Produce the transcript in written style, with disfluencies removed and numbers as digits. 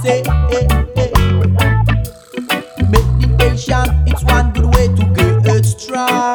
say, meditation, it's one good way to get strong.